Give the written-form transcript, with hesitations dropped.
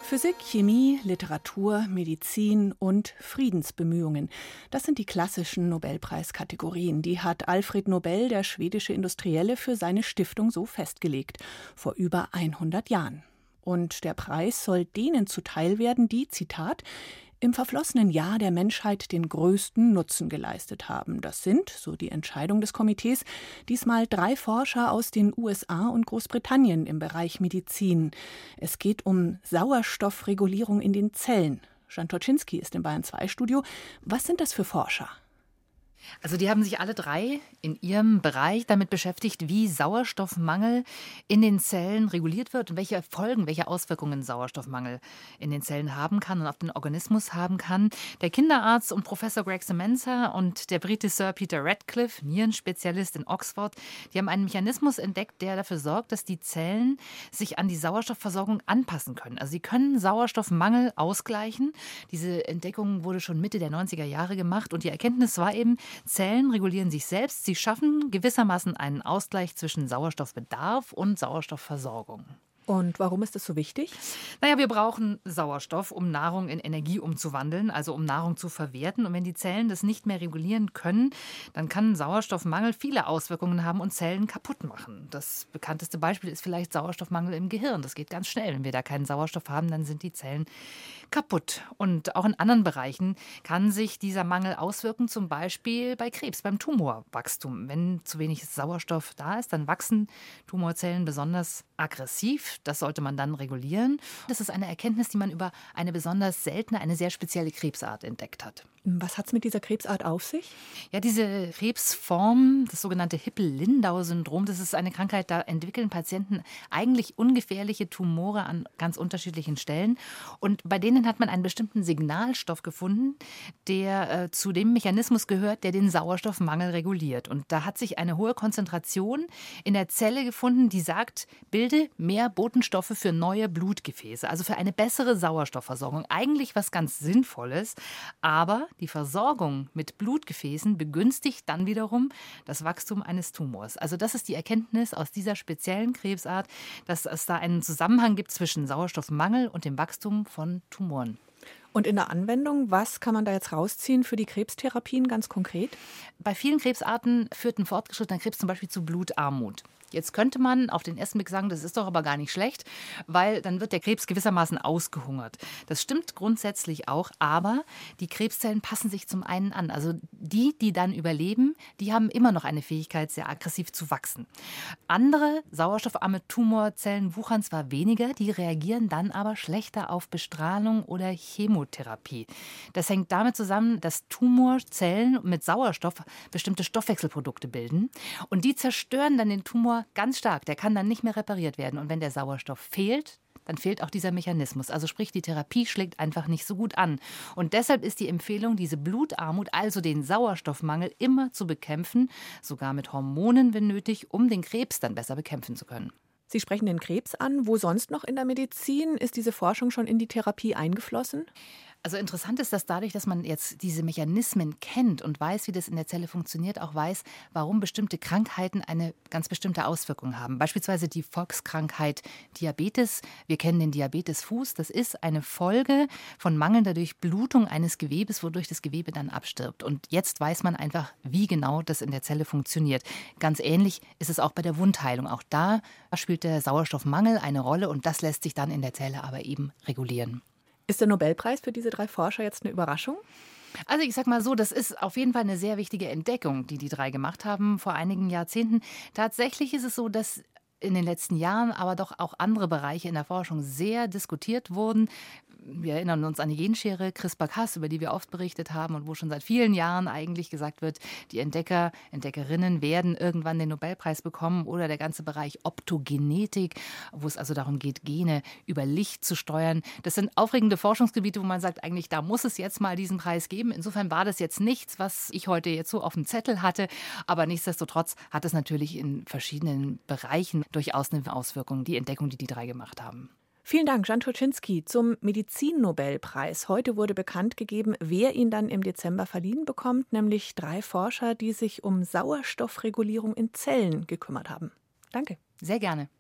Physik, Chemie, Literatur, Medizin und Friedensbemühungen. Das sind die klassischen Nobelpreiskategorien. Die hat Alfred Nobel, der schwedische Industrielle, für seine Stiftung so festgelegt, vor über 100 Jahren. Und der Preis soll denen zuteil werden, die, Zitat, im verflossenen Jahr der Menschheit den größten Nutzen geleistet haben. Das sind, so die Entscheidung des Komitees, diesmal 3 Forscher aus den USA und Großbritannien im Bereich Medizin. Es geht um Sauerstoffregulierung in den Zellen. Jan Toczynski ist im Bayern 2 Studio. Was sind das für Forscher? Also die haben sich alle 3 in ihrem Bereich damit beschäftigt, wie Sauerstoffmangel in den Zellen reguliert wird und welche Folgen, welche Auswirkungen Sauerstoffmangel in den Zellen haben kann und auf den Organismus haben kann. Der Kinderarzt und Professor Greg Semenza und der Brite Sir Peter Radcliffe, Nierenspezialist in Oxford, die haben einen Mechanismus entdeckt, der dafür sorgt, dass die Zellen sich an die Sauerstoffversorgung anpassen können. Also sie können Sauerstoffmangel ausgleichen. Diese Entdeckung wurde schon Mitte der 90er Jahre gemacht und die Erkenntnis war eben, Zellen regulieren sich selbst. Sie schaffen gewissermaßen einen Ausgleich zwischen Sauerstoffbedarf und Sauerstoffversorgung. Und warum ist das so wichtig? Naja, wir brauchen Sauerstoff, um Nahrung in Energie umzuwandeln, also um Nahrung zu verwerten. Und wenn die Zellen das nicht mehr regulieren können, dann kann Sauerstoffmangel viele Auswirkungen haben und Zellen kaputt machen. Das bekannteste Beispiel ist vielleicht Sauerstoffmangel im Gehirn. Das geht ganz schnell. Wenn wir da keinen Sauerstoff haben, dann sind die Zellen kaputt. Und auch in anderen Bereichen kann sich dieser Mangel auswirken, zum Beispiel bei Krebs, beim Tumorwachstum. Wenn zu wenig Sauerstoff da ist, dann wachsen Tumorzellen besonders aggressiv. Das sollte man dann regulieren. Das ist eine Erkenntnis, die man über eine besonders seltene, eine sehr spezielle Krebsart entdeckt hat. Was hat es mit dieser Krebsart auf sich? Ja, diese Krebsform, das sogenannte Hippel-Lindau-Syndrom, das ist eine Krankheit, da entwickeln Patienten eigentlich ungefährliche Tumore an ganz unterschiedlichen Stellen. Und bei denen hat man einen bestimmten Signalstoff gefunden, der zu dem Mechanismus gehört, der den Sauerstoffmangel reguliert. Und da hat sich eine hohe Konzentration in der Zelle gefunden, die sagt, bilde mehr Botenstoffe für neue Blutgefäße, also für eine bessere Sauerstoffversorgung. Eigentlich was ganz Sinnvolles, aber die Versorgung mit Blutgefäßen begünstigt dann wiederum das Wachstum eines Tumors. Also das ist die Erkenntnis aus dieser speziellen Krebsart, dass es da einen Zusammenhang gibt zwischen Sauerstoffmangel und dem Wachstum von Tumoren. Und in der Anwendung, was kann man da jetzt rausziehen für die Krebstherapien ganz konkret? Bei vielen Krebsarten führt ein fortgeschrittener Krebs zum Beispiel zu Blutarmut. Jetzt könnte man auf den ersten Blick sagen, das ist doch aber gar nicht schlecht, weil dann wird der Krebs gewissermaßen ausgehungert. Das stimmt grundsätzlich auch, aber die Krebszellen passen sich zum einen an. Also die dann überleben, die haben immer noch eine Fähigkeit, sehr aggressiv zu wachsen. Andere sauerstoffarme Tumorzellen wuchern zwar weniger, die reagieren dann aber schlechter auf Bestrahlung oder Chemotherapie. Das hängt damit zusammen, dass Tumorzellen mit Sauerstoff bestimmte Stoffwechselprodukte bilden und die zerstören dann den Tumor ganz stark. Der kann dann nicht mehr repariert werden. Und wenn der Sauerstoff fehlt, dann fehlt auch dieser Mechanismus. Also sprich, die Therapie schlägt einfach nicht so gut an. Und deshalb ist die Empfehlung, diese Blutarmut, also den Sauerstoffmangel, immer zu bekämpfen, sogar mit Hormonen, wenn nötig, um den Krebs dann besser bekämpfen zu können. Sie sprechen den Krebs an. Wo sonst noch in der Medizin ist diese Forschung schon in die Therapie eingeflossen? Also interessant ist, dass dadurch, dass man jetzt diese Mechanismen kennt und weiß, wie das in der Zelle funktioniert, auch weiß, warum bestimmte Krankheiten eine ganz bestimmte Auswirkung haben. Beispielsweise die Volkskrankheit Diabetes. Wir kennen den Diabetesfuß. Das ist eine Folge von mangelnder Durchblutung eines Gewebes, wodurch das Gewebe dann abstirbt. Und jetzt weiß man einfach, wie genau das in der Zelle funktioniert. Ganz ähnlich ist es auch bei der Wundheilung. Auch da spielt der Sauerstoffmangel eine Rolle und das lässt sich dann in der Zelle aber eben regulieren. Ist der Nobelpreis für diese 3 Forscher jetzt eine Überraschung? Also ich sag mal so, das ist auf jeden Fall eine sehr wichtige Entdeckung, die 3 gemacht haben vor einigen Jahrzehnten. Tatsächlich ist es so, dass in den letzten Jahren aber doch auch andere Bereiche in der Forschung sehr diskutiert wurden. Wir erinnern uns an die Genschere CRISPR-Cas, über die wir oft berichtet haben und wo schon seit vielen Jahren eigentlich gesagt wird, die Entdecker, Entdeckerinnen werden irgendwann den Nobelpreis bekommen oder der ganze Bereich Optogenetik, wo es also darum geht, Gene über Licht zu steuern. Das sind aufregende Forschungsgebiete, wo man sagt, eigentlich da muss es jetzt mal diesen Preis geben. Insofern war das jetzt nichts, was ich heute jetzt so auf dem Zettel hatte, aber nichtsdestotrotz hat es natürlich in verschiedenen Bereichen durchaus eine Auswirkung, die Entdeckung, die 3 gemacht haben. Vielen Dank, Jan Toczynski, zum Medizin-Nobelpreis. Heute wurde bekannt gegeben, wer ihn dann im Dezember verliehen bekommt, nämlich 3 Forscher, die sich um Sauerstoffregulierung in Zellen gekümmert haben. Danke. Sehr gerne.